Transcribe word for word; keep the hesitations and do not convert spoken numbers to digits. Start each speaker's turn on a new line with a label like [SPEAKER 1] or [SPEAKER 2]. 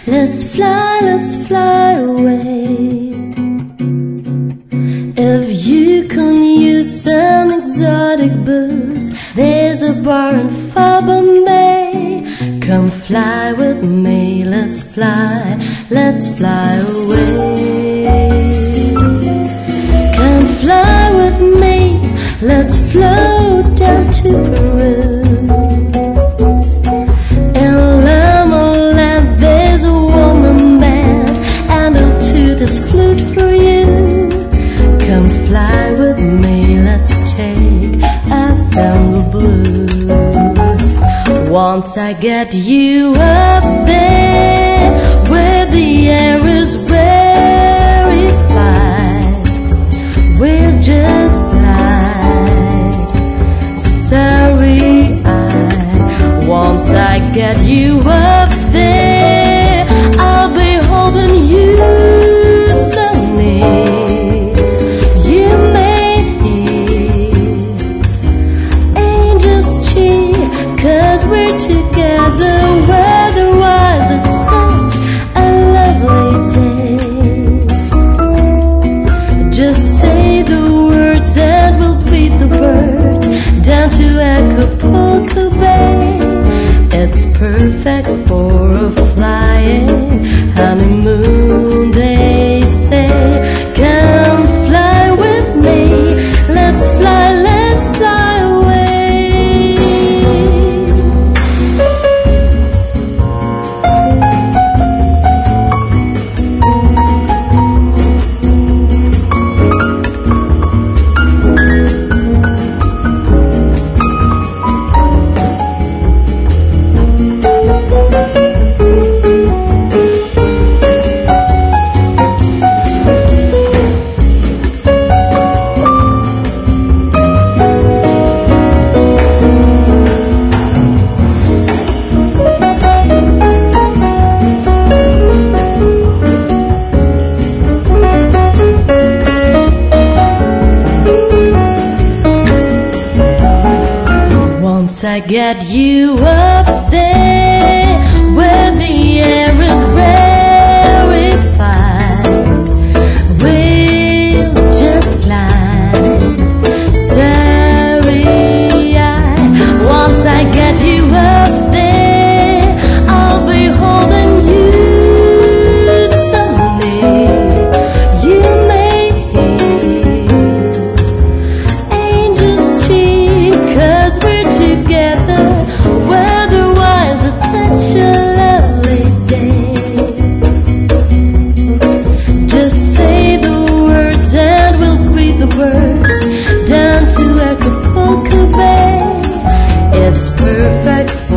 [SPEAKER 1] Let's fly, let's fly away. If you can use some exotic booze, there's a bar in far Bombay. Come fly with me, let's fly, let's fly away. Come fly with me, let's float down to Peru. In Lama Land there's a woman band, and I'll toot this flute for you. Come fly with me, let's take up from the blue. Once I get you up there, where the air is rarefied, we'll just glide starry-eyed. Once I get you up there, I'll be holding you so near. Cause we're together, weather-wise it's such a lovely day. Just say the words and we'll beat the birds down to Acapulco Bay. It's perfect for a flying honeymoon, they say. Come fly with me, let's fly, let's fly away. Once I get you up there, where the air is rarefied, we'll just glide starry-eyed. Once I get you up there, I'll be holding you so near. You may hear angels cheer, cause we're together, weather-wise it's such a lovely day. Just say the words and we'll breathe the bird down to Acapulco Bay. It's perfect